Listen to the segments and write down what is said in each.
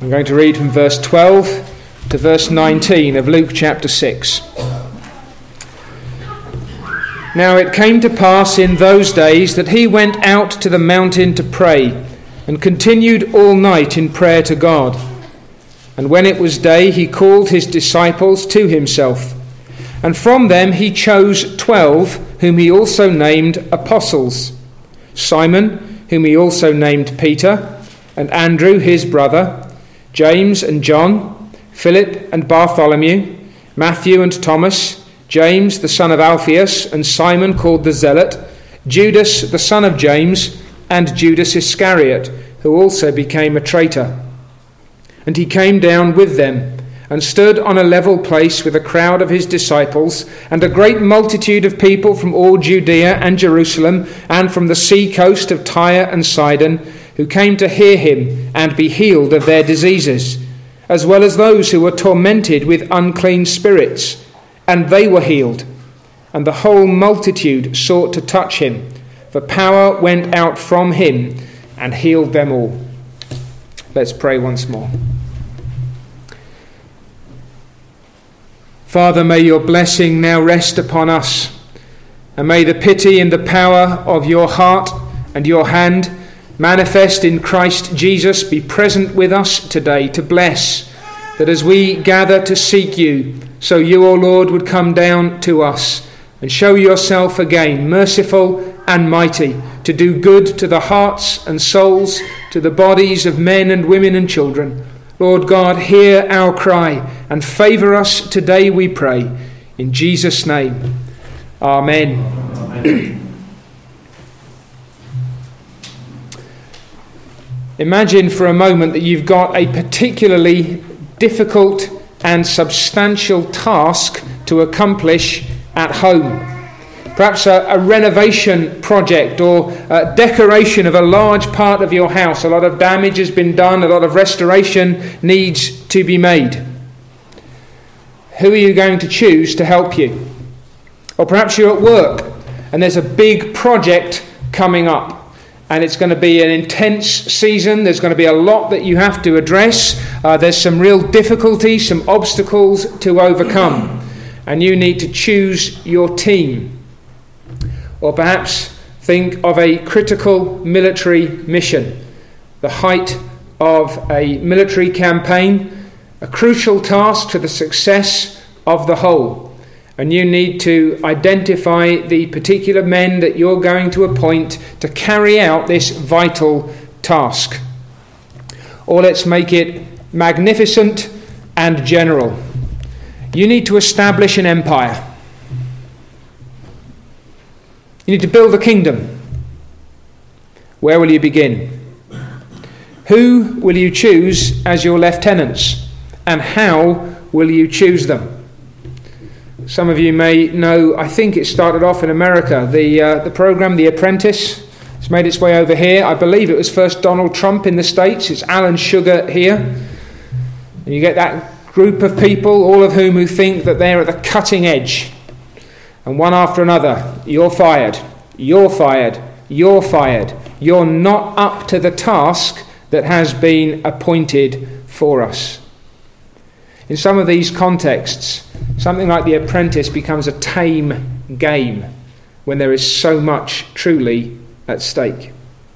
I'm going to read from verse 12 to verse 19 of Luke chapter 6. Now it came to pass in those days that he went out to the mountain to pray, and continued all night in prayer to God. And when it was day, he called his disciples to himself. And from them he chose 12, whom he also named apostles: Simon, whom he also named Peter, and Andrew his brother, James and John, Philip and Bartholomew, Matthew and Thomas, James the son of Alphaeus, and Simon called the Zealot, Judas the son of James, and Judas Iscariot, who also became a traitor. And he came down with them, and stood on a level place with a crowd of his disciples, and a great multitude of people from all Judea and Jerusalem, and from the sea coast of Tyre and Sidon, who came to hear him and be healed of their diseases, as well as those who were tormented with unclean spirits, and they were healed. And the whole multitude sought to touch him, for power went out from him and healed them all. Let's pray once more. Father, may your blessing now rest upon us, and may the pity and the power of your heart and your hand manifest in Christ Jesus be present with us today to bless, that as we gather to seek you, so you, O Lord, would come down to us and show yourself again merciful and mighty, to do good to the hearts and souls, to the bodies of men and women and children. Lord God, hear our cry and favour us today, we pray. In Jesus' name, amen. Amen. Imagine for a moment that you've got a particularly difficult and substantial task to accomplish at home. Perhaps a renovation project or a decoration of a large part of your house. A lot of damage has been done, a lot of restoration needs to be made. Who are you going to choose to help you? Or perhaps you're at work and there's a big project coming up. And it's going to be an intense season. There's going to be a lot that you have to address. There's some real difficulties, some obstacles to overcome. And you need to choose your team. Or perhaps think of a critical military mission, the height of a military campaign, a crucial task to the success of the whole. And you need to identify the particular men that you're going to appoint to carry out this vital task. Or let's make it magnificent and general. You need to establish an empire. You need to build a kingdom. Where will you begin? Who will you choose as your lieutenants? And how will you choose them? Some of you may know, I think it started off in America, the program, The Apprentice. It's made its way over here. I believe it was first Donald Trump in the States. It's Alan Sugar here. And you get that group of people, all of whom who think that they're at the cutting edge. And one after another, you're fired, you're fired, you're fired. You're not up to the task that has been appointed for us. In some of these contexts, something like The Apprentice becomes a tame game when there is so much truly at stake.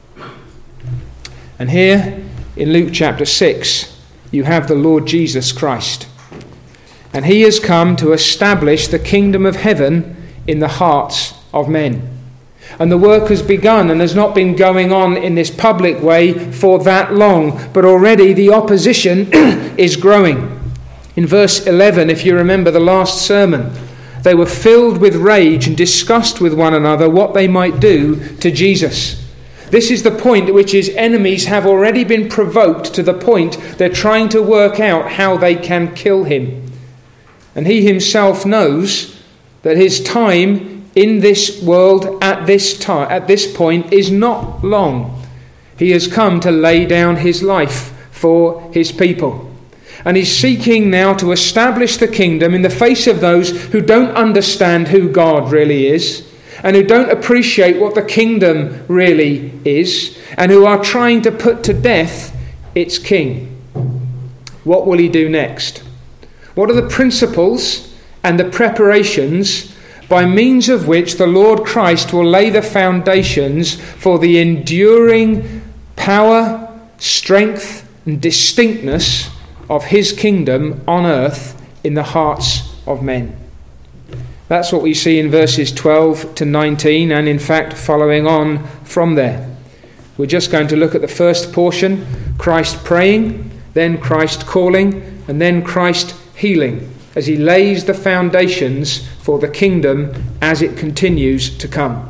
And here in Luke chapter 6, you have the Lord Jesus Christ. And he has come to establish the kingdom of heaven in the hearts of men. And the work has begun and has not been going on in this public way for that long, but already the opposition is growing. In verse 11, if you remember the last sermon, they were filled with rage and discussed with one another what they might do to Jesus. This is the point at which his enemies have already been provoked to the point they're trying to work out how they can kill him. And he himself knows that his time in this world at this point is not long. He has come to lay down his life for his people. And he's seeking now to establish the kingdom in the face of those who don't understand who God really is, and who don't appreciate what the kingdom really is, and who are trying to put to death its king. what will he do next? What are the principles and the preparations by means of which the Lord Christ will lay the foundations for the enduring power, strength, and distinctness of his kingdom on earth in the hearts of men? That's what we see in verses 12 to 19, and in fact following on from there. We're just going to look at the first portion, Christ praying, then Christ calling, and then Christ healing, as he lays the foundations for the kingdom as it continues to come.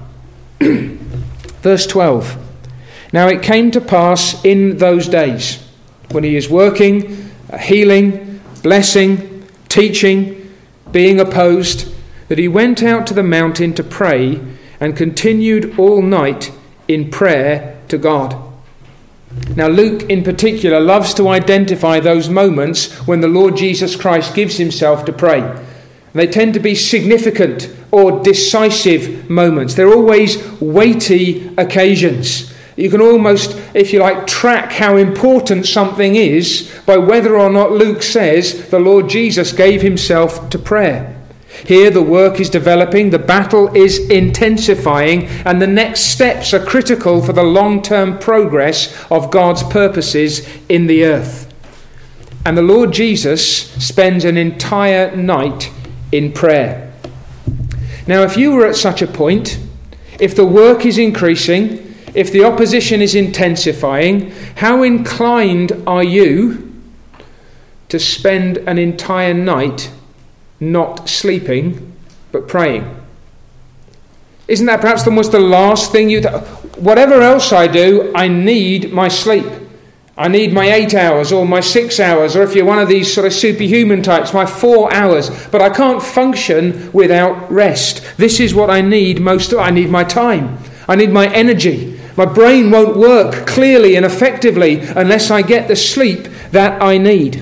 Verse 12. Now it came to pass in those days, when he is working, healing, blessing, teaching, being opposed, that he went out to the mountain to pray and continued all night in prayer to God. Now Luke in particular loves to identify those moments when the Lord Jesus Christ gives himself to pray. They tend to be significant or decisive moments. They're always weighty occasions. You can almost, if you like, track how important something is by whether or not Luke says the Lord Jesus gave himself to prayer. Here the work is developing, the battle is intensifying, and the next steps are critical for the long-term progress of God's purposes in the earth. And the Lord Jesus spends an entire night in prayer. Now, if you were at such a point, if the work is increasing, if the opposition is intensifying, how inclined are you to spend an entire night not sleeping, but praying? Isn't that perhaps almost the last thing whatever else I do, I need my sleep. I need my 8 hours or my 6 hours, or if you're one of these sort of superhuman types, my 4 hours. But I can't function without rest. This is what I need most. I need my time. I need my energy. My brain won't work clearly and effectively unless I get the sleep that I need.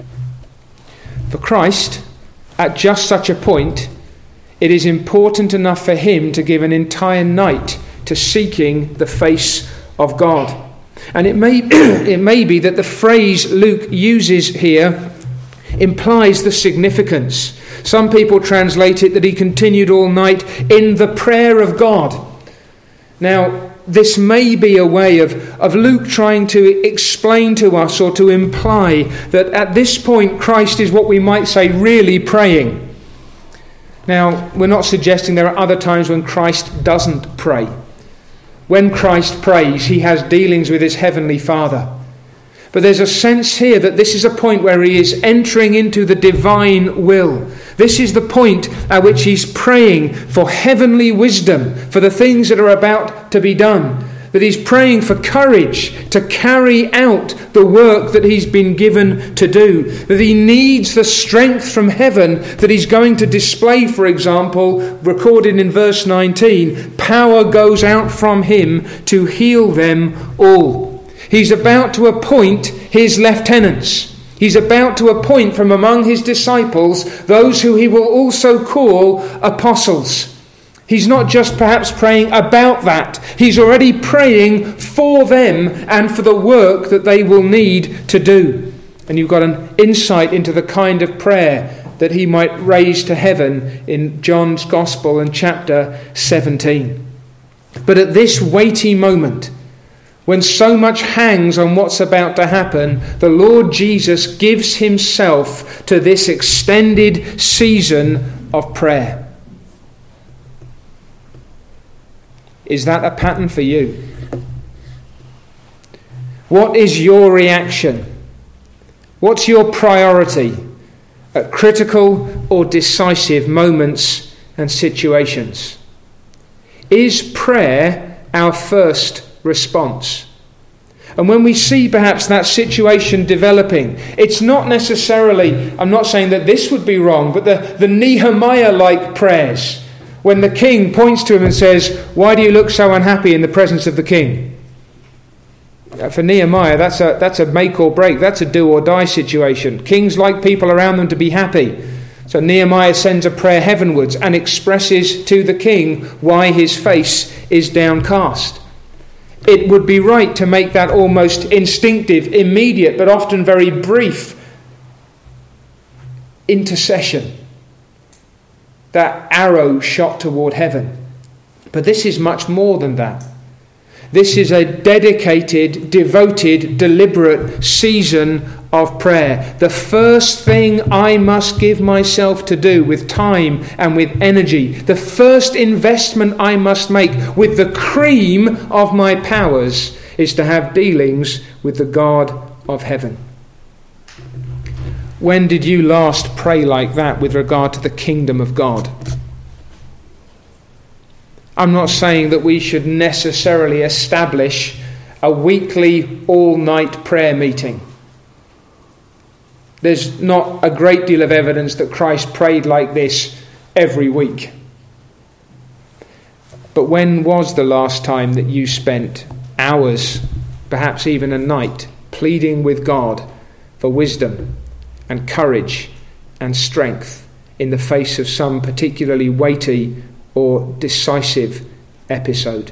For Christ, at just such a point, it is important enough for him to give an entire night to seeking the face of God. And it may be that the phrase Luke uses here implies the significance. Some people translate it that he continued all night in the prayer of God. Now, this may be a way of Luke trying to explain to us or to imply that at this point Christ is what we might say really praying. Now, we're not suggesting there are other times when Christ doesn't pray. When Christ prays, he has dealings with his heavenly Father. But there's a sense here that this is a point where he is entering into the divine will. This is the point at which he's praying for heavenly wisdom for the things that are about to be done. That he's praying for courage to carry out the work that he's been given to do. That he needs the strength from heaven that he's going to display, for example, recorded in verse 19. Power goes out from him to heal them all. He's about to appoint his lieutenants. He's about to appoint from among his disciples those who he will also call apostles. He's not just perhaps praying about that. He's already praying for them and for the work that they will need to do. And you've got an insight into the kind of prayer that he might raise to heaven in John's Gospel in chapter 17. But at this weighty moment, when so much hangs on what's about to happen, the Lord Jesus gives himself to this extended season of prayer. Is that a pattern for you? What is your reaction? What's your priority at critical or decisive moments and situations? Is prayer our first response? And when we see perhaps that situation developing, it's not necessarily, I'm not saying that this would be wrong, but the Nehemiah-like prayers, when the king points to him and says, "Why do you look so unhappy in the presence of the king?" For Nehemiah, that's a make or break. That's a do or die situation. Kings like people around them to be happy. So Nehemiah sends a prayer heavenwards and expresses to the king why his face is downcast. It would be right to make that almost instinctive, immediate, but often very brief intercession, that arrow shot toward heaven. But this is much more than that. This is a dedicated, devoted, deliberate season of prayer. The first thing I must give myself to do with time and with energy, the first investment I must make with the cream of my powers, is to have dealings with the God of heaven. When did you last pray like that with regard to the kingdom of God? I'm not saying that we should necessarily establish a weekly all-night prayer meeting. There's not a great deal of evidence that Christ prayed like this every week. But when was the last time that you spent hours, perhaps even a night, pleading with God for wisdom and courage and strength in the face of some particularly weighty or decisive episode?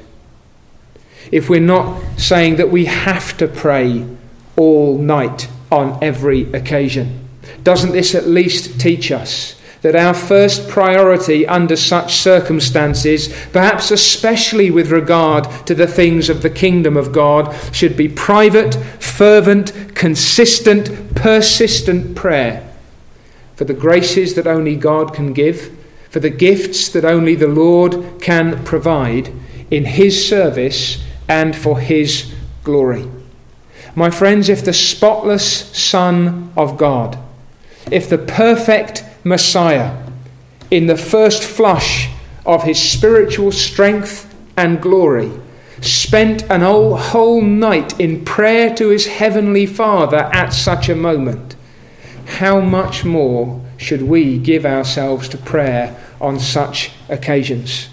If we're not saying that we have to pray all night on every occasion, doesn't this at least teach us that our first priority under such circumstances, perhaps especially with regard to the things of the kingdom of God, should be private, fervent, consistent, persistent prayer for the graces that only God can give, for the gifts that only the Lord can provide in his service and for his glory. My friends, if the spotless Son of God, if the perfect Messiah, in the first flush of his spiritual strength and glory, spent an whole night in prayer to his heavenly Father at such a moment, how much more should we give ourselves to prayer on such occasions?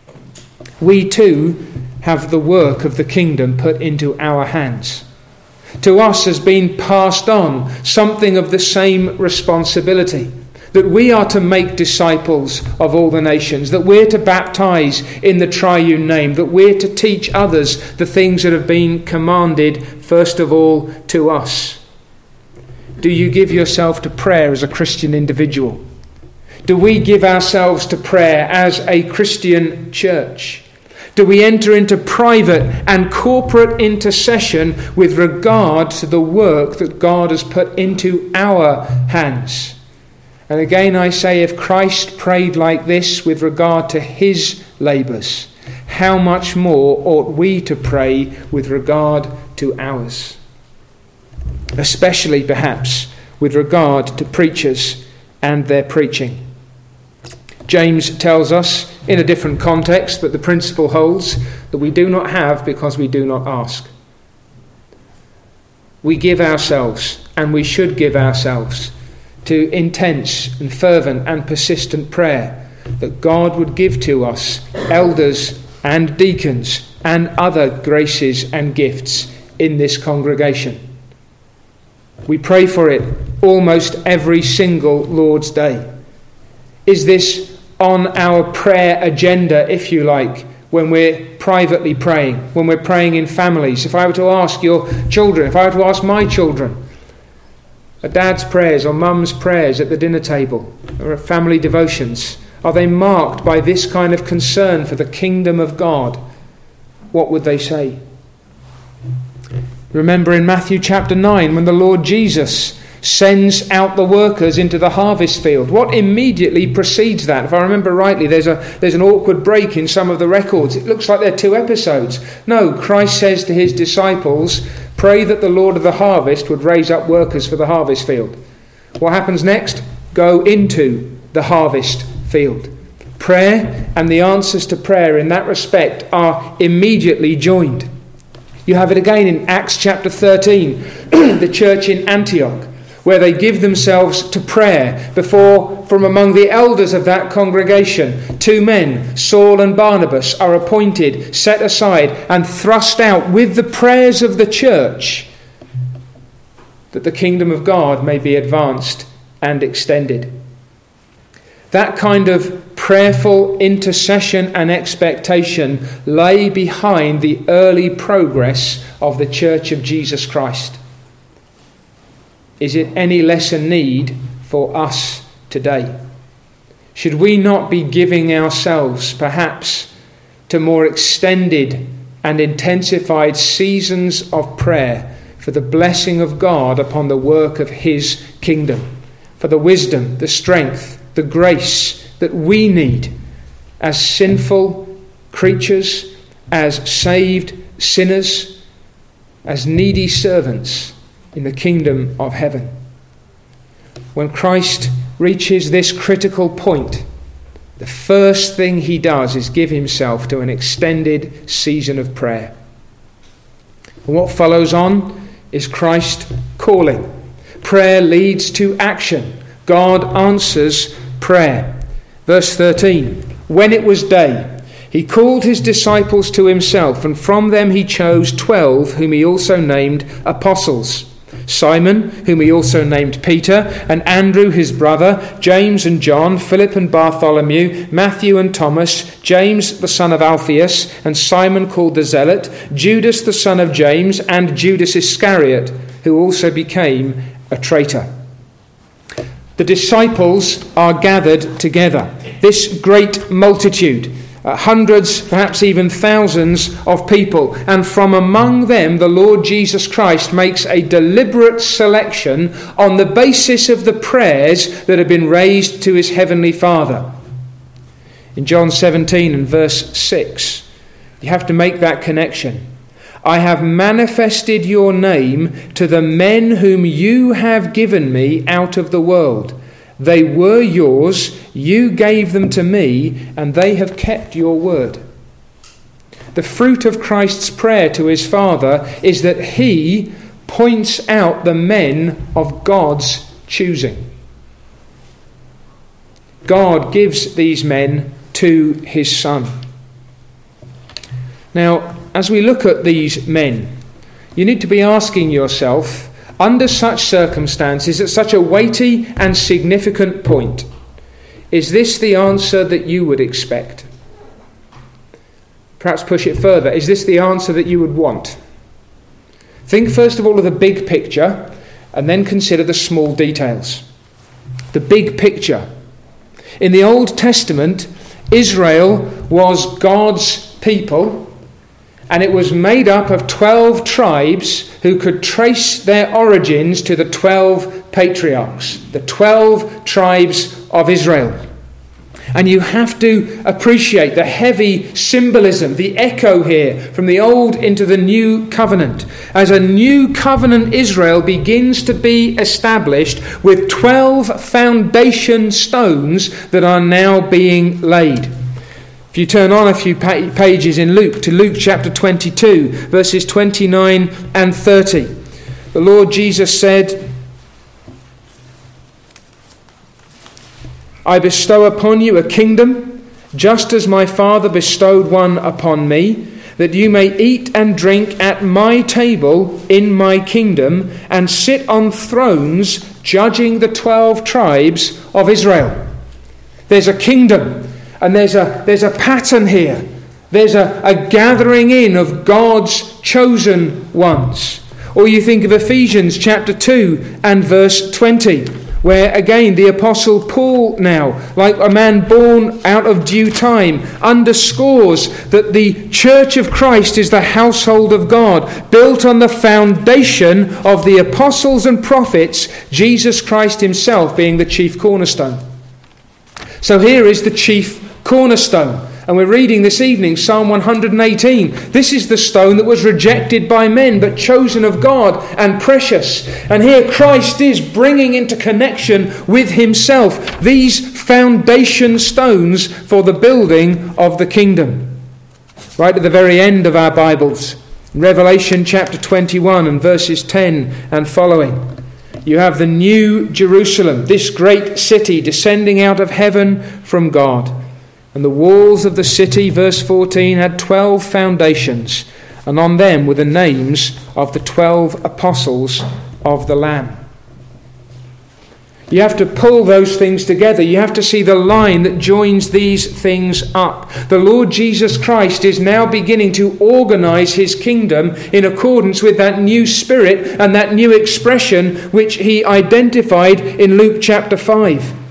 We too have the work of the kingdom put into our hands. To us has been passed on something of the same responsibility, that we are to make disciples of all the nations, that we're to baptize in the triune name, that we're to teach others the things that have been commanded first of all to us. Do you give yourself to prayer as a Christian individual? Do we give ourselves to prayer as a Christian church? Do we enter into private and corporate intercession with regard to the work that God has put into our hands? And again I say, if Christ prayed like this with regard to his labours, how much more ought we to pray with regard to ours? Especially perhaps with regard to preachers and their preaching. James tells us, in a different context, but the principle holds, that we do not have because we do not ask. We give ourselves, and we should give ourselves, to intense and fervent and persistent prayer, that God would give to us elders and deacons and other graces and gifts in this congregation. We pray for it almost every single Lord's Day. Is this on our prayer agenda, if you like, when we're privately praying, when we're praying in families? If I were to ask your children, if I were to ask my children, are dad's prayers or mum's prayers at the dinner table or at family devotions, are they marked by this kind of concern for the kingdom of God? What would they say? Remember in Matthew chapter 9 when the Lord Jesus sends out the workers into the harvest field. What immediately precedes that? If I remember rightly, there's an awkward break in some of the records. It looks like there are 2 episodes. No, Christ says to his disciples, pray that the Lord of the harvest would raise up workers for the harvest field. What happens next? Go into the harvest field. Prayer and the answers to prayer in that respect are immediately joined. You have it again in Acts chapter 13, the church in Antioch, where they give themselves to prayer before, from among the elders of that congregation, 2 men, Saul and Barnabas, are appointed, set aside, and thrust out with the prayers of the church, that the kingdom of God may be advanced and extended. That kind of prayerful intercession and expectation lay behind the early progress of the Church of Jesus Christ. Is it any less a need for us today? Should we not be giving ourselves, perhaps, to more extended and intensified seasons of prayer for the blessing of God upon the work of His kingdom, for the wisdom, the strength, the grace that we need as sinful creatures, as saved sinners, as needy servants in the kingdom of heaven? When Christ reaches this critical point, the first thing He does is give Himself to an extended season of prayer. And what follows on is Christ calling. Prayer leads to action. God answers prayer. Verse 13, when it was day, He called His disciples to Himself, and from them He chose 12, whom He also named apostles. Simon, whom He also named Peter, and Andrew his brother, James and John, Philip and Bartholomew, Matthew and Thomas, James the son of Alphaeus, and Simon called the Zealot, Judas the son of James, and Judas Iscariot, who also became a traitor. The disciples are gathered together. This great multitude, hundreds, perhaps even thousands of people. And from among them, the Lord Jesus Christ makes a deliberate selection on the basis of the prayers that have been raised to His heavenly Father. In John 17 and verse 6, you have to make that connection. I have manifested your name to the men whom you have given me out of the world. They were yours, you gave them to me, and they have kept your word. The fruit of Christ's prayer to His Father is that He points out the men of God's choosing. God gives these men to His Son. Now, as we look at these men, you need to be asking yourself, under such circumstances, at such a weighty and significant point, is this the answer that you would expect? Perhaps push it further. Is this the answer that you would want? Think first of all of the big picture, and then consider the small details. The big picture. In the Old Testament, Israel was God's people, and it was made up of 12 tribes who could trace their origins to the 12 patriarchs, the 12 tribes of Israel. And you have to appreciate the heavy symbolism, the echo here from the Old into the New Covenant, as a new covenant Israel begins to be established with 12 foundation stones that are now being laid. If you turn on a few pages in Luke, to Luke chapter 22, verses 29 and 30, the Lord Jesus said, I bestow upon you a kingdom, just as my Father bestowed one upon me, that you may eat and drink at my table in my kingdom, and sit on thrones judging the 12 tribes of Israel. There's a kingdom. And there's a pattern here. There's a gathering in of God's chosen ones. Or you think of Ephesians chapter 2 and verse 20, where again the Apostle Paul now, like a man born out of due time, underscores that the church of Christ is the household of God, built on the foundation of the apostles and prophets, Jesus Christ Himself being the chief cornerstone. So here is the chief cornerstone. And we're reading this evening Psalm 118. This is the stone that was rejected by men but chosen of God and precious. And here Christ is bringing into connection with Himself these foundation stones for the building of the kingdom. Right at the very end of our Bibles, Revelation chapter 21 and verses 10 and following, you have the new Jerusalem, this great city descending out of heaven from God. And the walls of the city, verse 14, had 12 foundations, and on them were the names of the 12 apostles of the Lamb. You have to pull those things together. You have to see the line that joins these things up. The Lord Jesus Christ is now beginning to organize His kingdom in accordance with that new spirit and that new expression which He identified in Luke chapter 5.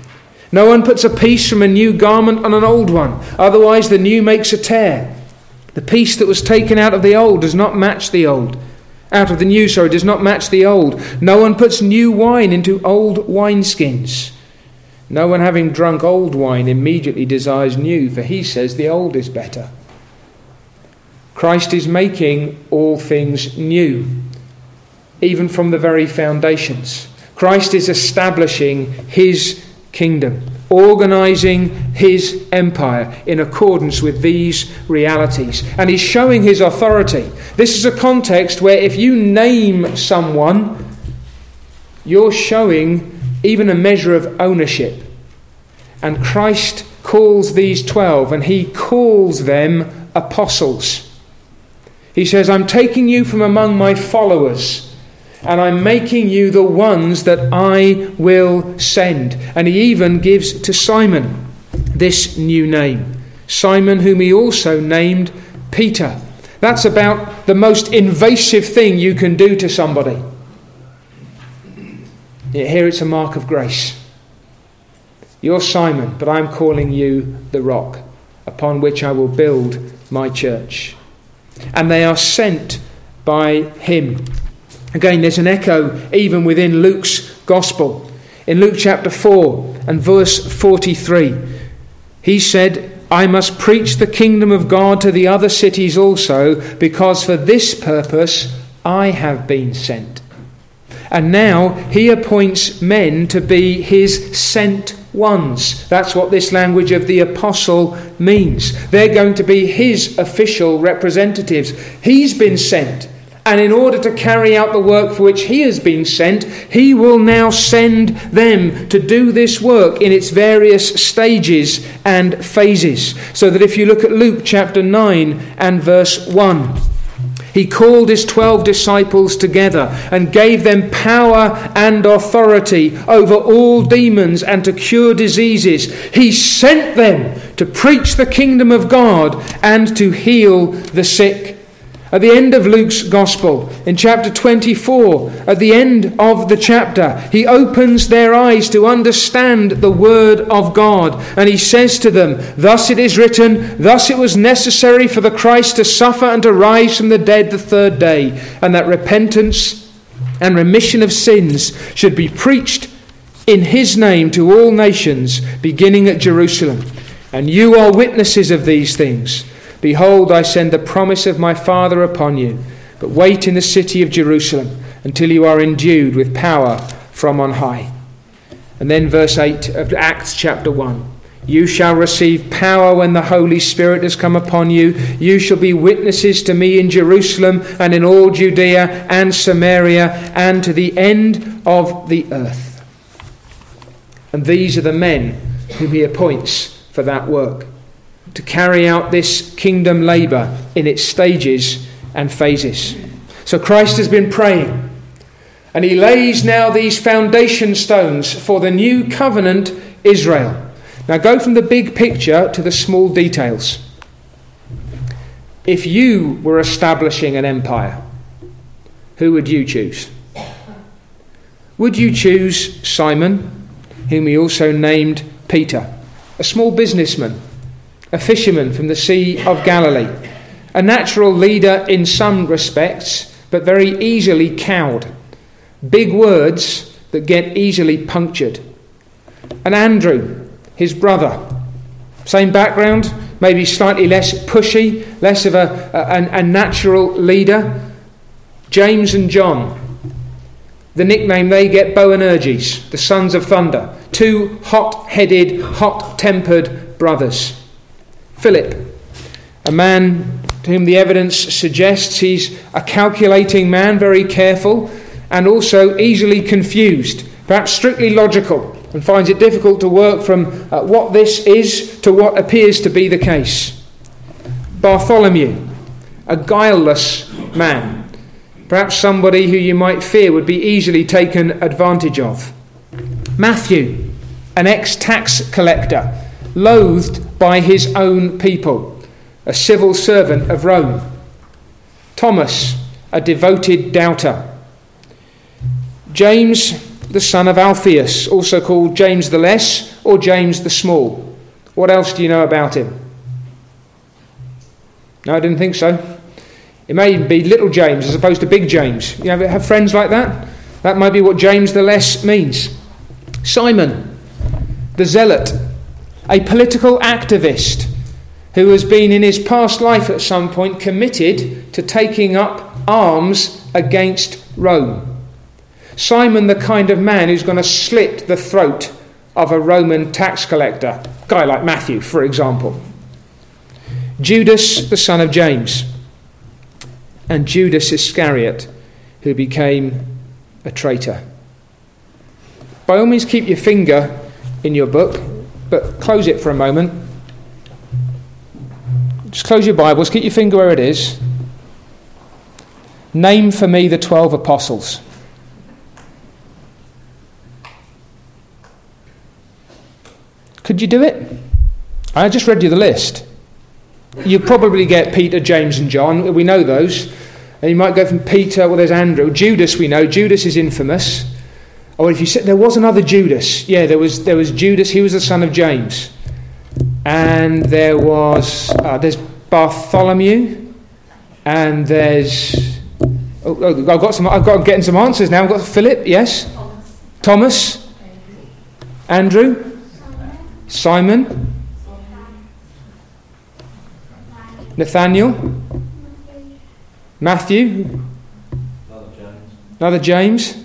No one puts a piece from a new garment on an old one, otherwise the new makes a tear. The piece that was taken out of the old does not match the old. Out of the new, does not match the old. No one puts new wine into old wineskins. No one having drunk old wine immediately desires new, for he says the old is better. Christ is making all things new, even from the very foundations. Christ is establishing his kingdom, organising his empire in accordance with these realities. And he's showing his authority. This is a context where if you name someone, you're showing even a measure of ownership. And Christ calls these 12, and he calls them apostles. He says, I'm taking you from among my followers, and I'm making you the ones that I will send. And he even gives to Simon this new name. Simon, whom he also named Peter. That's about the most invasive thing you can do to somebody. Yet here it's a mark of grace. You're Simon, but I'm calling you the rock, upon which I will build my church. And they are sent by him. Again, there's an echo even within Luke's gospel. In Luke chapter 4 and verse 43, he said, I must preach the kingdom of God to the other cities also, because for this purpose I have been sent. And now he appoints men to be his sent ones. That's what this language of the apostle means. They're going to be his official representatives. He's been sent. And in order to carry out the work for which he has been sent, he will now send them to do this work in its various stages and phases. So that if you look at Luke chapter 9 and verse 1, he called his 12 disciples together and gave them power and authority over all demons and to cure diseases. He sent them to preach the kingdom of God and to heal the sick. At the end of Luke's Gospel, in chapter 24, at the end of the chapter, he opens their eyes to understand the word of God. And he says to them, thus it is written, thus it was necessary for the Christ to suffer and to rise from the dead the third day, and that repentance and remission of sins should be preached in his name to all nations, beginning at Jerusalem. And you are witnesses of these things. Behold, I send the promise of my Father upon you, but wait in the city of Jerusalem until you are endued with power from on high. And then verse 8 of Acts chapter 1. You shall receive power when the Holy Spirit has come upon you. You shall be witnesses to me in Jerusalem and in all Judea and Samaria and to the end of the earth. And these are the men whom he appoints for that work, to carry out this kingdom labour in its stages and phases. So Christ has been praying, and he lays now these foundation stones for the new covenant Israel. Now go from the big picture to the small details. If you were establishing an empire, who would you choose? Would you choose Simon, whom he also named Peter, a small businessman, a fisherman from the Sea of Galilee, a natural leader in some respects, but very easily cowed, big words that get easily punctured? And Andrew, his brother, same background, maybe slightly less pushy, less of a natural leader. James and John, the nickname they get, Boanerges, the sons of thunder, two hot-headed, hot-tempered brothers. Philip, a man to whom the evidence suggests he's a calculating man, very careful, and also easily confused, perhaps strictly logical, and finds it difficult to work from what this is to what appears to be the case. Bartholomew, a guileless man, perhaps somebody who you might fear would be easily taken advantage of. Matthew, an ex-tax collector, loathed by his own people, a civil servant of Rome. Thomas, a devoted doubter. James, the son of Alphaeus, also called James the Less or James the Small. What else do you know about him? No, I didn't think so. It may even be little James as opposed to big James. You have friends like that? That might be what James the Less means. Simon, the Zealot, a political activist who has been in his past life at some point committed to taking up arms against Rome. Simon, the kind of man who's going to slit the throat of a Roman tax collector, a guy like Matthew, for example. Judas, the son of James, and Judas Iscariot, who became a traitor. By all means, keep your finger in your book, but close it for a moment. Just close your Bibles, keep your finger where it is. Name for me the 12 apostles. Could you do it? I just read you the list. You probably get Peter, James and John. We know those. And you might go from Peter, well there's Andrew. Judas we know. Judas is infamous. Or if you said there was another Judas. Yeah, there was Judas. He was the son of James. And there's Bartholomew. And there's... I'm getting some answers now. I've got Philip, yes. Thomas. Andrew. Simon. Nathaniel. Matthew. Another James.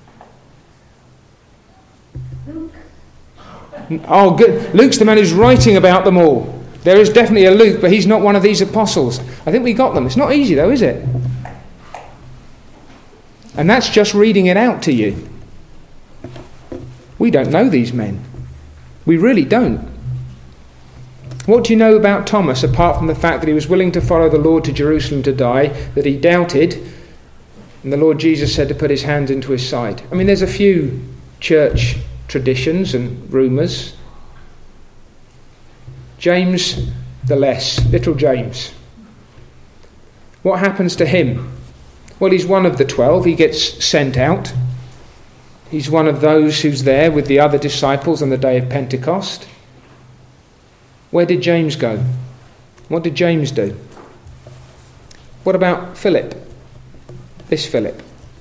Oh, good. Luke's the man who's writing about them all. There is definitely a Luke, but he's not one of these apostles. I think we got them. It's not easy though, is it? And that's just reading it out to you. We don't know these men. We really don't. What do you know about Thomas, apart from the fact that he was willing to follow the Lord to Jerusalem to die, that he doubted, and the Lord Jesus said to put his hands into his side? I mean, there's a few church traditions and rumours. James the Less, little James. What happens to him? Well, he's one of the 12. He gets sent out. He's one of those who's there with the other disciples on the day of Pentecost. Where did James go? What did James do? What about Philip? This Philip.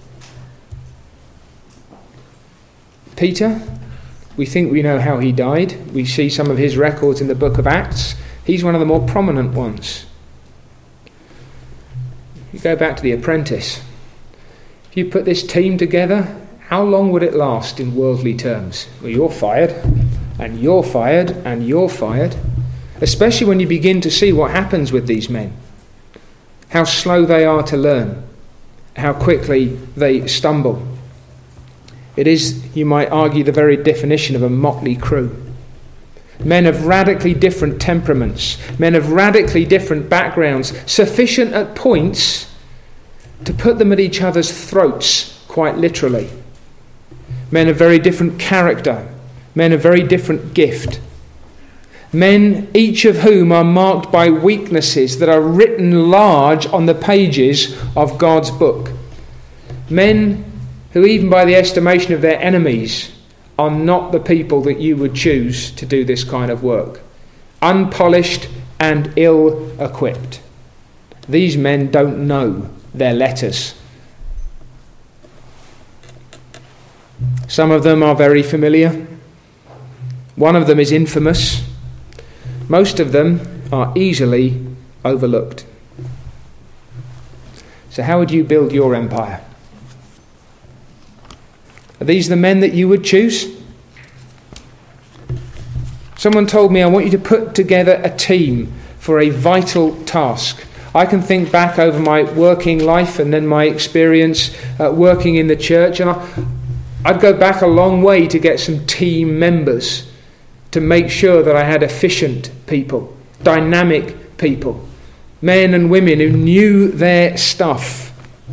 Peter, we think we know how he died. We see some of his records in the book of Acts. He's one of the more prominent ones. You go back to The Apprentice. If you put this team together, how long would it last in worldly terms? Well, you're fired, and you're fired, and you're fired. Especially when you begin to see what happens with these men. How slow they are to learn. How quickly they stumble. It is, you might argue, the very definition of a motley crew. Men of radically different temperaments. Men of radically different backgrounds. Sufficient at points to put them at each other's throats, quite literally. Men of very different character. Men of very different gift. Men, each of whom are marked by weaknesses that are written large on the pages of God's book. Men who, even by the estimation of their enemies, are not the people that you would choose to do this kind of work. Unpolished and ill-equipped. These men don't know their letters. Some of them are very familiar. One of them is infamous. Most of them are easily overlooked. So how would you build your empire? Are these the men that you would choose? Someone told me, I want you to put together a team for a vital task. I can think back over my working life and then my experience working in the church, and I'd go back a long way to get some team members to make sure that I had efficient people, dynamic people, men and women who knew their stuff.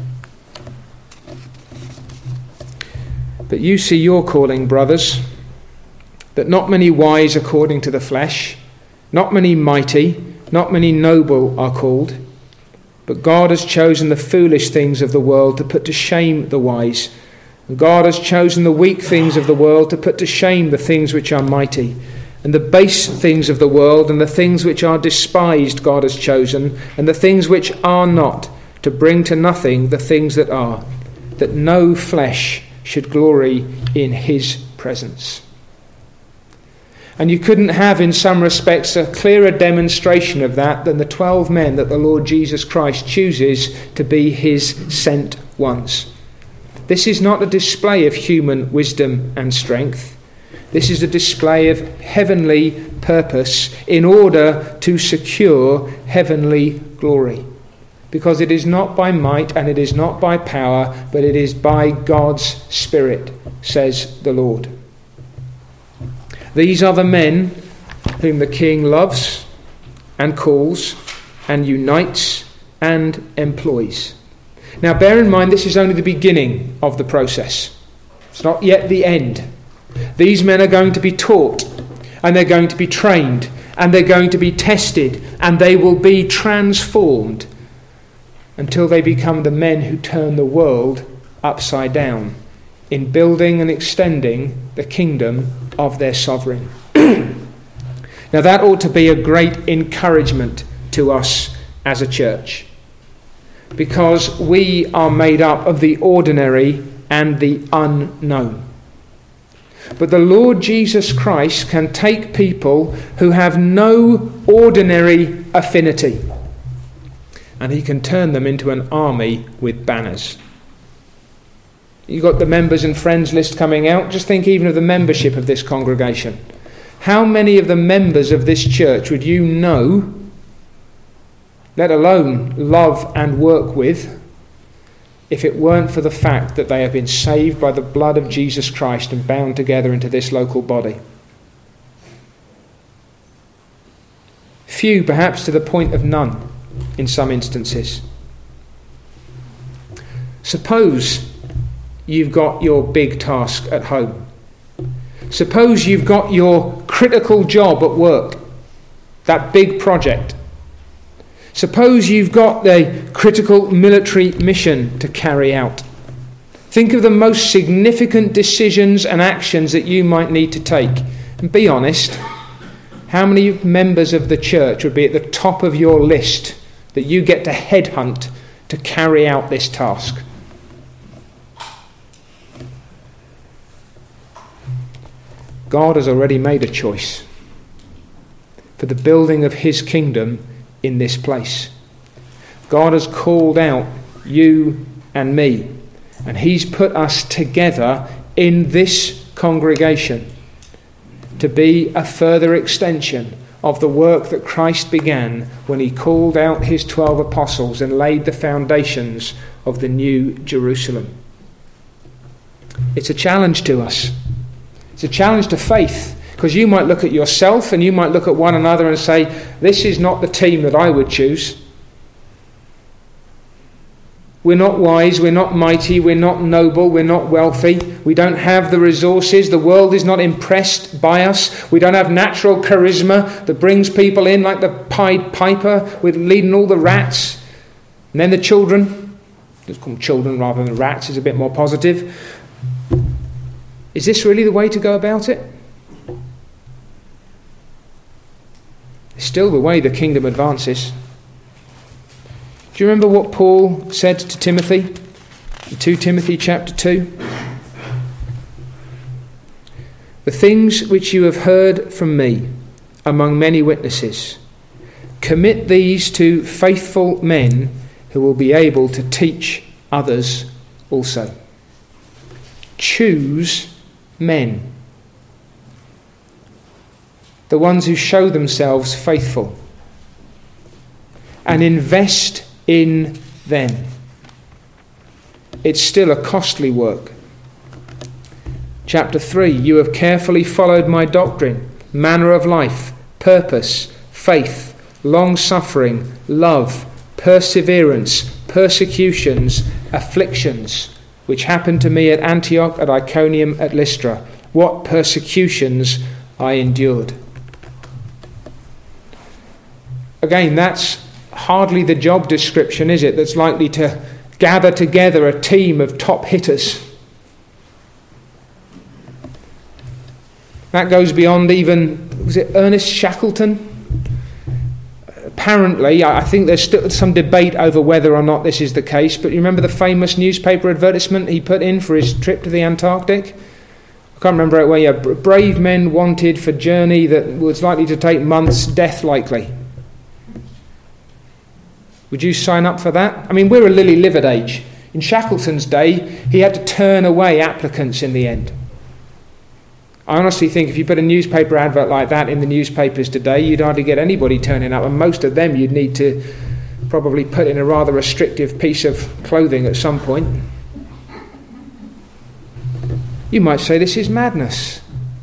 But you see your calling, brothers, that not many wise according to the flesh, not many mighty, not many noble are called, but God has chosen the foolish things of the world to put to shame the wise, And God has chosen the weak things of the world to put to shame the things which are mighty. And the base things of the world and the things which are despised God has chosen, and the things which are not, to bring to nothing the things that are, that no flesh should glory in his presence. And you couldn't have, in some respects, a clearer demonstration of that than the 12 men that the Lord Jesus Christ chooses to be his sent ones. This is not a display of human wisdom and strength. This is a display of heavenly purpose in order to secure heavenly glory. Because it is not by might and it is not by power, but it is by God's Spirit, says the Lord. These are the men whom the King loves and calls and unites and employs. Now bear in mind, this is only the beginning of the process. It's not yet the end. These men are going to be taught, and they're going to be trained, and they're going to be tested, and they will be transformed until they become the men who turn the world upside down in building and extending the kingdom of their sovereign. Now that ought to be a great encouragement to us as a church, because we are made up of the ordinary and the unknown. But the Lord Jesus Christ can take people who have no ordinary affinity, and he can turn them into an army with banners. You've got the members and friends list coming out. Just think even of the membership of this congregation. How many of the members of this church would you know, let alone love and work with, if it weren't for the fact that they have been saved by the blood of Jesus Christ and bound together into this local body? Few, perhaps to the point of none, in some instances. Suppose you've got your big task at home. Suppose you've got your critical job at work, that big project. Suppose you've got the critical military mission to carry out. Think of the most significant decisions and actions that you might need to take. And be honest, how many members of the church would be at the top of your list that you get to headhunt to carry out this task? God has already made a choice for the building of his kingdom in this place. God has called out you and me, and he's put us together in this congregation to be a further extension of the work that Christ began when he called out his 12 apostles and laid the foundations of the new Jerusalem. It's a challenge to us. It's a challenge to faith, because you might look at yourself and you might look at one another and say, this is not the team that I would choose. We're not wise, we're not mighty, we're not noble, we're not wealthy. We don't have the resources. The world is not impressed by us. We don't have natural charisma that brings people in like the Pied Piper with leading all the rats. And then the children, let's call them children rather than rats, is a bit more positive. Is this really the way to go about it? It's still the way the kingdom advances. Do you remember what Paul said to Timothy in 2 Timothy chapter 2? The things which you have heard from me among many witnesses, commit these to faithful men who will be able to teach others also. Choose men, the ones who show themselves faithful, and invest in them. It's still a costly work. Chapter 3, you have carefully followed my doctrine, manner of life, purpose, faith, long-suffering, love, perseverance, persecutions, afflictions, which happened to me at Antioch, at Iconium, at Lystra. What persecutions I endured. Again, that's hardly the job description, is it, that's likely to gather together a team of top hitters. That goes beyond even, was it Ernest Shackleton? Apparently, I think there's still some debate over whether or not this is the case, but you remember the famous newspaper advertisement he put in for his trip to the Antarctic? I can't remember it, where yeah, brave men wanted for journey that was likely to take months, death likely. Would you sign up for that? I mean, we're a lily-livered age. In Shackleton's day, he had to turn away applicants in the end. I honestly think if you put a newspaper advert like that in the newspapers today, you'd hardly get anybody turning up, and most of them you'd need to probably put in a rather restrictive piece of clothing at some point. You might say this is madness.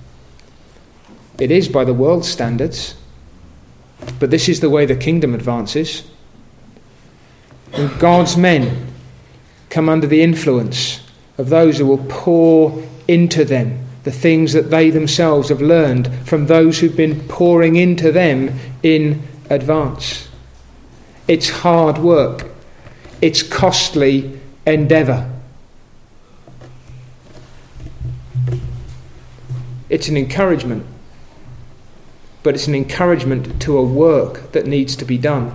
It is by the world's standards, but this is the way the kingdom advances. And God's men come under the influence of those who will pour into them the things that they themselves have learned from those who've been pouring into them in advance. It's hard work. It's costly endeavour. It's an encouragement, but it's an encouragement to a work that needs to be done.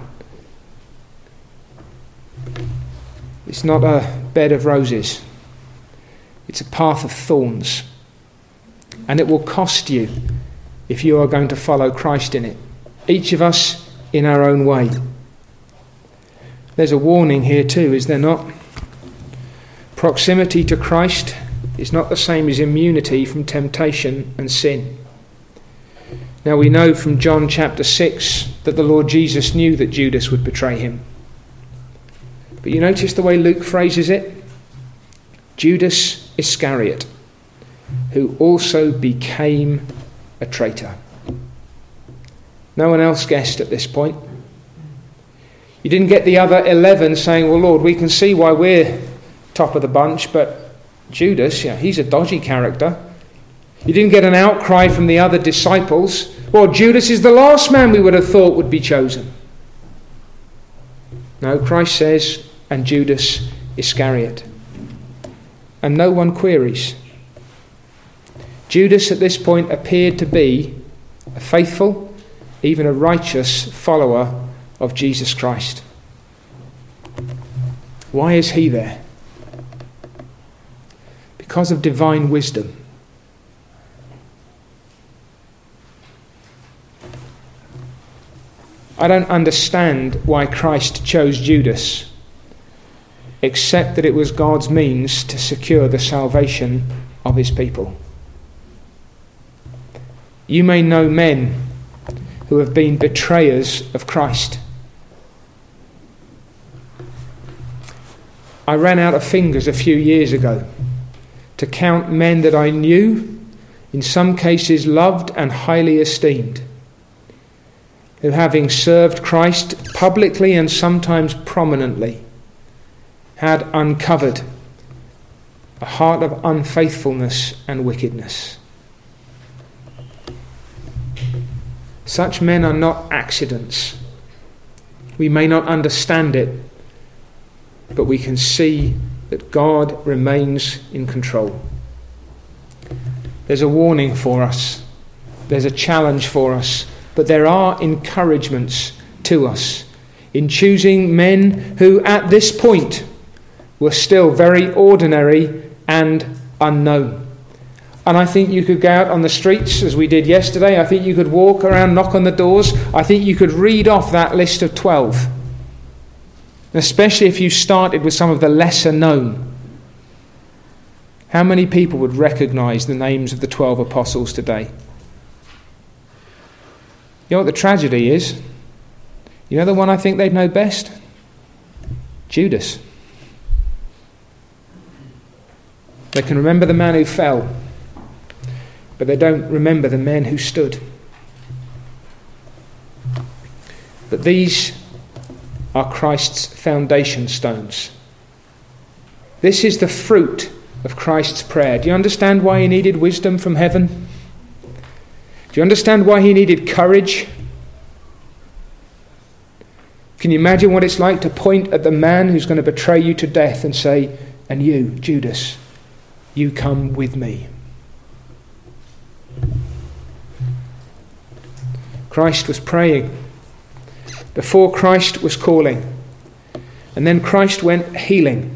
It's not a bed of roses. It's a path of thorns. And it will cost you if you are going to follow Christ in it. Each of us in our own way. There's a warning here too, is there not? Proximity to Christ is not the same as immunity from temptation and sin. Now we know from John chapter 6 that the Lord Jesus knew that Judas would betray him. But you notice the way Luke phrases it? Judas Iscariot, who also became a traitor. No one else guessed at this point. You didn't get the other 11 saying, well, Lord, we can see why we're top of the bunch, but Judas, he's a dodgy character. You didn't get an outcry from the other disciples. Well, Judas is the last man we would have thought would be chosen. No, Christ says, and Judas Iscariot. And no one queries. Judas at this point appeared to be a faithful, even a righteous follower of Jesus Christ. Why is he there? Because of divine wisdom. I don't understand why Christ chose Judas, except that it was God's means to secure the salvation of his people. You may know men who have been betrayers of Christ. I ran out of fingers a few years ago to count men that I knew, in some cases loved and highly esteemed, who, having served Christ publicly and sometimes prominently, had uncovered a heart of unfaithfulness and wickedness. Such men are not accidents. We may not understand it, but we can see that God remains in control. There's a warning for us. There's a challenge for us. But there are encouragements to us in choosing men who at this point were still very ordinary and unknown. And I think you could go out on the streets as we did yesterday. I think you could walk around, knock on the doors. I think you could read off that list of 12. Especially if you started with some of the lesser known. How many people would recognise the names of the 12 apostles today? You know what the tragedy is? You know the one I think they'd know best? Judas. They can remember the man who fell, but they don't remember the men who stood. But these are Christ's foundation stones. This is the fruit of Christ's prayer. Do you understand why he needed wisdom from heaven? Do you understand why he needed courage? Can you imagine what it's like to point at the man who's going to betray you to death and say, and you, Judas, you come with me? Christ was praying. Before Christ was calling. And then Christ went healing.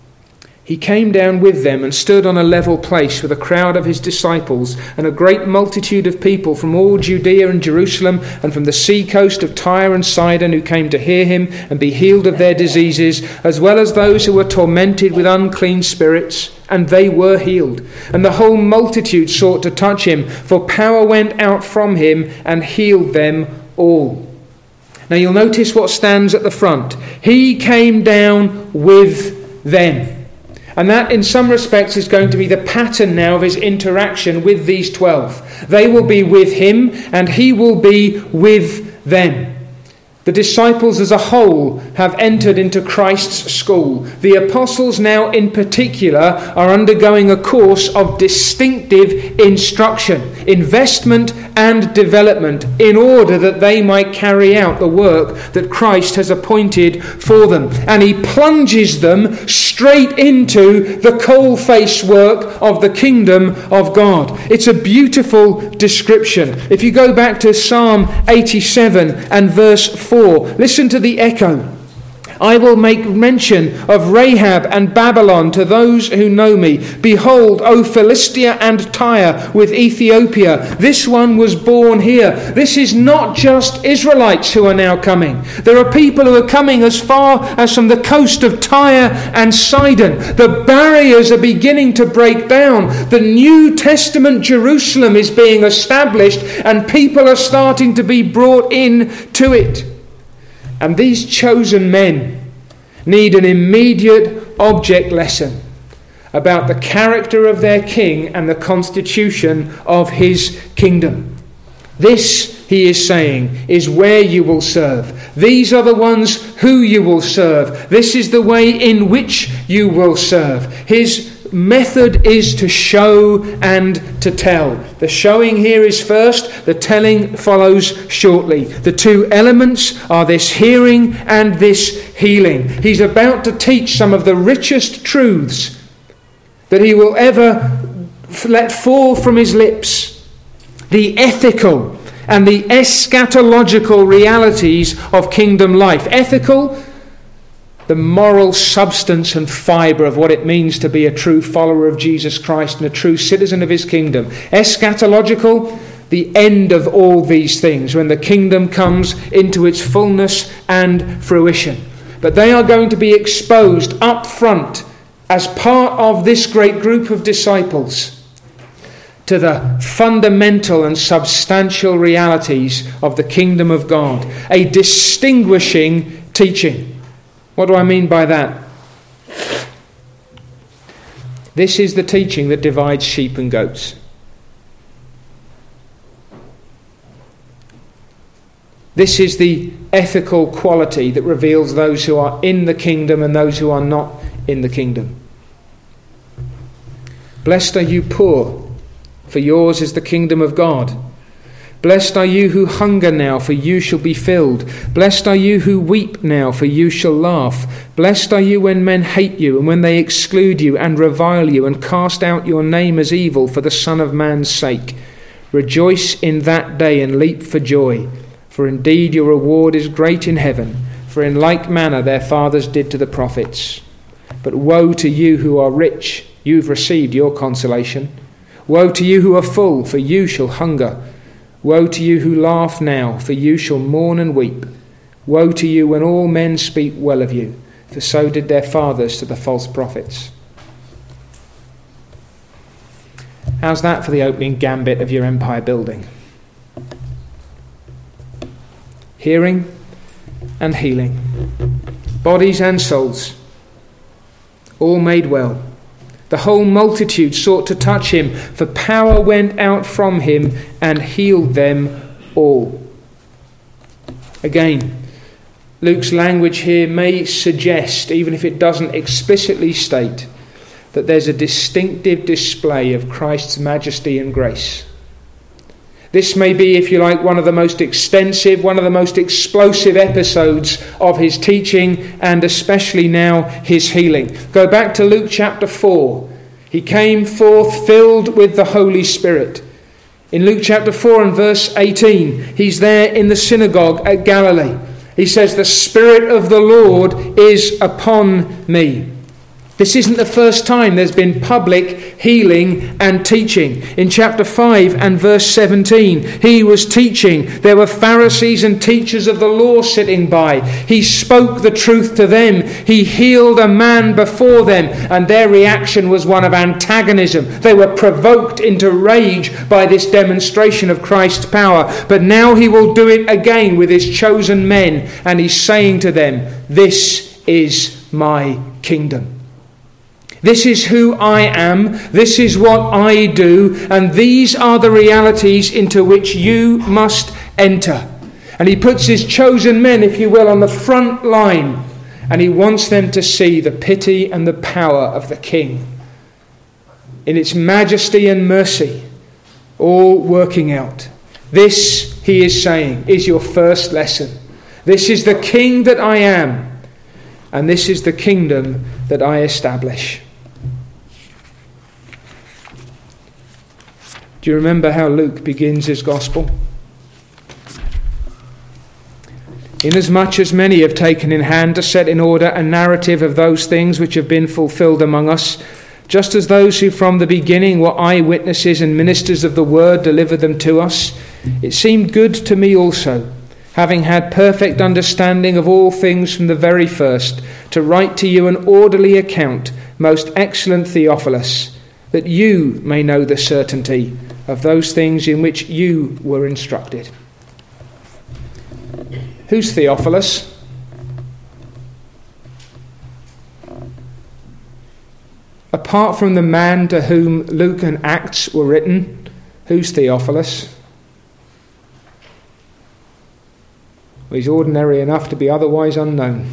He came down with them and stood on a level place with a crowd of his disciples and a great multitude of people from all Judea and Jerusalem and from the sea coast of Tyre and Sidon, who came to hear him and be healed of their diseases, as well as those who were tormented with unclean spirits, and they were healed. And the whole multitude sought to touch him, for power went out from him and healed them all. Now you'll notice what stands at the front. He came down with them. And that, in some respects, is going to be the pattern now of his interaction with these 12. They will be with him, and he will be with them. The disciples as a whole have entered into Christ's school. The apostles now, in particular, are undergoing a course of distinctive instruction, investment and development, in order that they might carry out the work that Christ has appointed for them. And he plunges them straight into the coal-face work of the kingdom of God. It's a beautiful description. If you go back to Psalm 87 and verse 4, listen to the echo. I will make mention of Rahab and Babylon to those who know me. Behold, O Philistia and Tyre with Ethiopia. This one was born here. This is not just Israelites who are now coming. There are people who are coming as far as from the coast of Tyre and Sidon. The barriers are beginning to break down. The New Testament Jerusalem is being established, and people are starting to be brought in to it. And these chosen men need an immediate object lesson about the character of their king and the constitution of his kingdom. This, he is saying, is where you will serve. These are the ones who you will serve. This is the way in which you will serve. His method is to show and to tell. The showing here is first, the telling follows shortly. The two elements are this hearing and this healing. He's about to teach some of the richest truths that he will ever let fall from his lips. The ethical and the eschatological realities of kingdom life. Ethical, the moral substance and fibre of what it means to be a true follower of Jesus Christ and a true citizen of his kingdom. Eschatological, the end of all these things, when the kingdom comes into its fullness and fruition. But they are going to be exposed up front as part of this great group of disciples to the fundamental and substantial realities of the kingdom of God. A distinguishing teaching. What do I mean by that? This is the teaching that divides sheep and goats. This is the ethical quality that reveals those who are in the kingdom and those who are not in the kingdom. Blessed are you poor, for yours is the kingdom of God. Blessed are you who hunger now, for you shall be filled. Blessed are you who weep now, for you shall laugh. Blessed are you when men hate you, and when they exclude you and revile you, and cast out your name as evil for the Son of Man's sake. Rejoice in that day and leap for joy, for indeed your reward is great in heaven, for in like manner their fathers did to the prophets. But woe to you who are rich, you've received your consolation. Woe to you who are full, for you shall hunger. Woe to you who laugh now, for you shall mourn and weep. Woe to you when all men speak well of you, for so did their fathers to the false prophets. How's that for the opening gambit of your empire building? Hearing and healing. Bodies and souls. All made well. The whole multitude sought to touch him, for power went out from him and healed them all. Again, Luke's language here may suggest, even if it doesn't explicitly state, that there's a distinctive display of Christ's majesty and grace. This may be, if you like, one of the most extensive, one of the most explosive episodes of his teaching, and especially now his healing. Go back to Luke chapter 4. He came forth filled with the Holy Spirit. In Luke chapter 4 and verse 18, he's there in the synagogue at Galilee. He says, "The Spirit of the Lord is upon me." This isn't the first time there's been public healing and teaching. In chapter 5 and verse 17, he was teaching. There were Pharisees and teachers of the law sitting by. He spoke the truth to them. He healed a man before them, and their reaction was one of antagonism. They were provoked into rage by this demonstration of Christ's power. But now he will do it again with his chosen men, and he's saying to them, "This is my kingdom. This is who I am, this is what I do, and these are the realities into which you must enter." And he puts his chosen men, if you will, on the front line, and he wants them to see the pity and the power of the King in its majesty and mercy, all working out. This, he is saying, is your first lesson. This is the King that I am, and this is the kingdom that I establish. Do you remember how Luke begins his gospel? "Inasmuch as many have taken in hand to set in order a narrative of those things which have been fulfilled among us, just as those who from the beginning were eyewitnesses and ministers of the word delivered them to us, it seemed good to me also, having had perfect understanding of all things from the very first, to write to you an orderly account, most excellent Theophilus, that you may know the certainty of those things in which you were instructed." Who's Theophilus? Apart from the man to whom Luke and Acts were written, who's Theophilus? Well, he's ordinary enough to be otherwise unknown.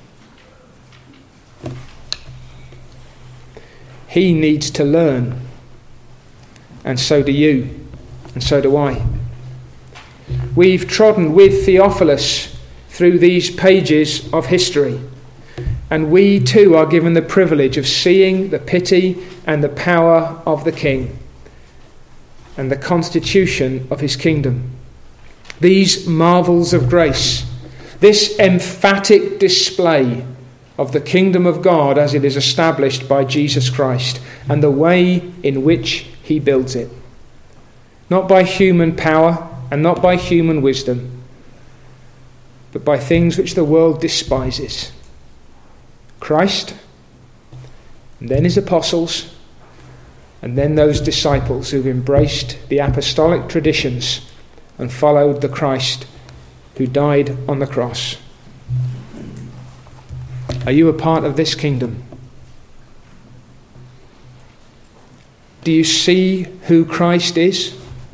He needs to learn, and so do you, and so do I. We've trodden with Theophilus through these pages of history, and we too are given the privilege of seeing the pity and the power of the King and the constitution of his kingdom. These marvels of grace, this emphatic display of the kingdom of God as it is established by Jesus Christ, and the way in which he builds it. Not by human power and not by human wisdom, but by things which the world despises. Christ, and then his apostles, and then those disciples who've embraced the apostolic traditions and followed the Christ who died on the cross. Are you a part of this kingdom? Do you see who Christ is?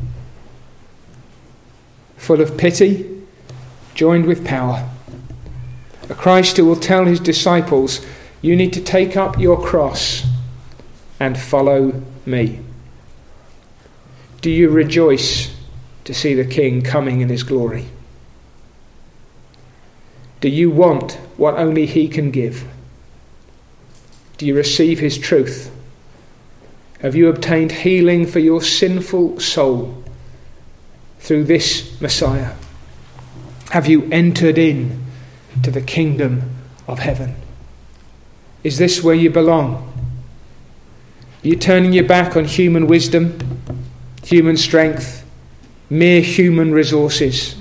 Full of pity, joined with power. A Christ who will tell his disciples, you need to take up your cross and follow me. Do you rejoice to see the King coming in his glory? Do you want what only he can give? Do you receive his truth? Have you obtained healing for your sinful soul through this Messiah? Have you entered in to the kingdom of heaven? Is this where you belong? Are you turning your back on human wisdom, human strength, mere human resources?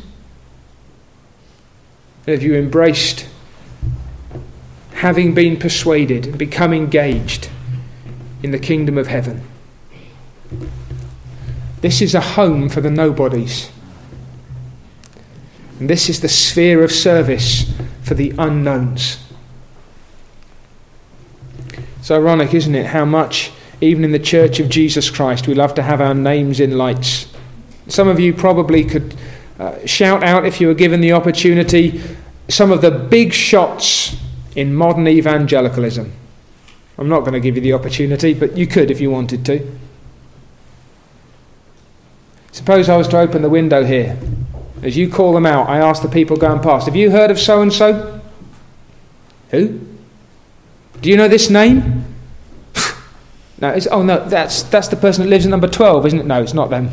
And have you embraced having been persuaded and become engaged in the kingdom of heaven? This is a home for the nobodies. And this is the sphere of service for the unknowns. It's ironic, isn't it, how much, even in the Church of Jesus Christ, we love to have our names in lights. Some of you probably could shout out, if you were given the opportunity, some of the big shots in modern evangelicalism. I'm not going to give you the opportunity, but you could if you wanted to. Suppose I was to open the window here. As you call them out, I ask the people going past, have you heard of so-and-so? Who? Do you know this name? No, that's the person that lives at number 12, isn't it? No, it's not them.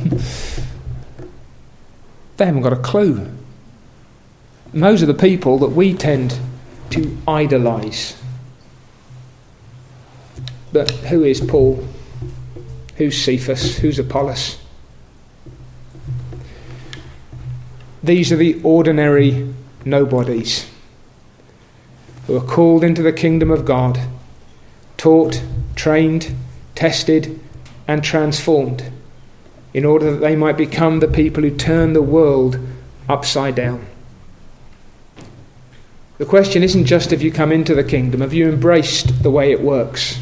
They haven't got a clue. And those are the people that we tend to idolise. But who is Paul? Who's Cephas? Who's Apollos? These are the ordinary nobodies who are called into the kingdom of God, taught, trained, tested and transformed in order that they might become the people who turn the world upside down. The question isn't just have you come into the kingdom, have you embraced the way it works?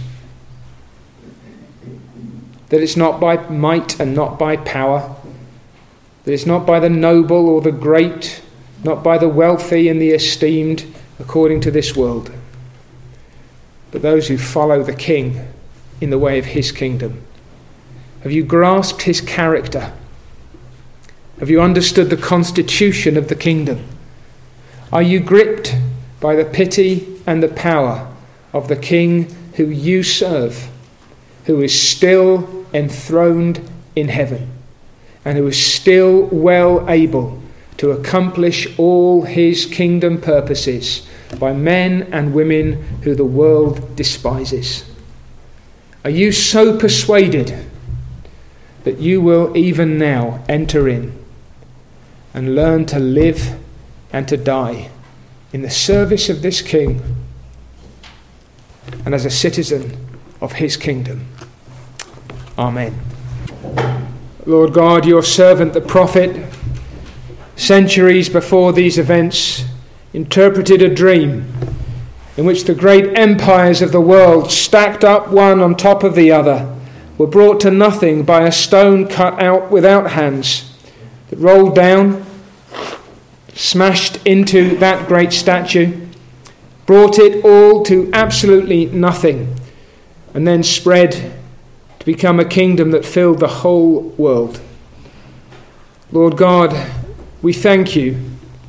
That it's not by might and not by power, that it's not by the noble or the great, not by the wealthy and the esteemed according to this world, but those who follow the King in the way of his kingdom. Have you grasped his character? Have you understood the constitution of the kingdom? Are you gripped by the pity and the power of the King who you serve, who is still enthroned in heaven, and who is still well able to accomplish all his kingdom purposes by men and women who the world despises? Are you so persuaded that you will even now enter in and learn to live and to die in the service of this King and as a citizen of his kingdom? Amen. Lord God, your servant the prophet, centuries before these events, interpreted a dream in which the great empires of the world, stacked up one on top of the other, were brought to nothing by a stone cut out without hands that rolled down, smashed into that great statue, brought it all to absolutely nothing, and then spread to become a kingdom that filled the whole world. Lord God, we thank you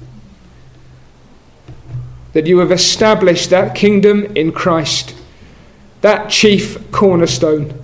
that you have established that kingdom in Christ, that chief cornerstone,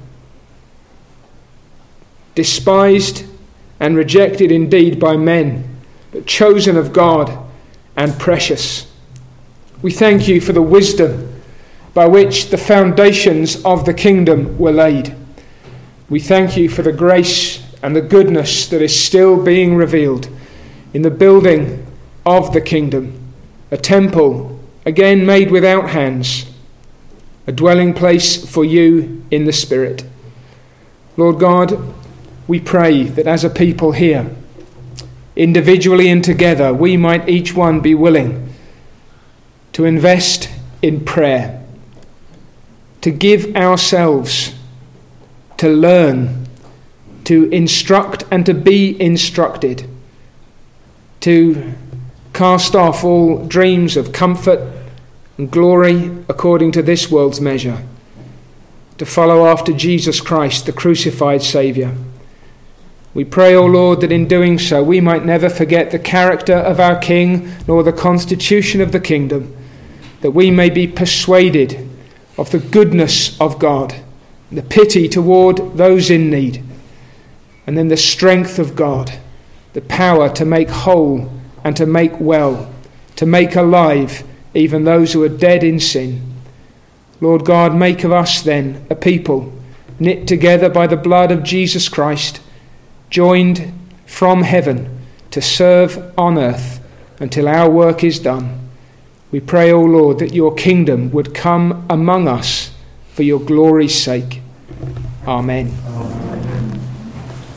despised and rejected indeed by men, but chosen of God and precious. We thank you for the wisdom by which the foundations of the kingdom were laid. We thank you for the grace and the goodness that is still being revealed in the building of the kingdom, a temple, again made without hands, a dwelling place for you in the Spirit. Lord God, we pray that as a people here, individually and together, we might each one be willing to invest in prayer, to give ourselves, to learn, to instruct and to be instructed, to cast off all dreams of comfort and glory according to this world's measure, to follow after Jesus Christ, the crucified Saviour. We pray, O Lord, that in doing so we might never forget the character of our King, nor the constitution of the kingdom, that we may be persuaded of the goodness of God, the pity toward those in need, and then the strength of God, the power to make whole and to make well, to make alive even those who are dead in sin. Lord God, make of us then a people knit together by the blood of Jesus Christ, joined from heaven to serve on earth until our work is done. We pray, O Lord, that your kingdom would come among us for your glory's sake. Amen.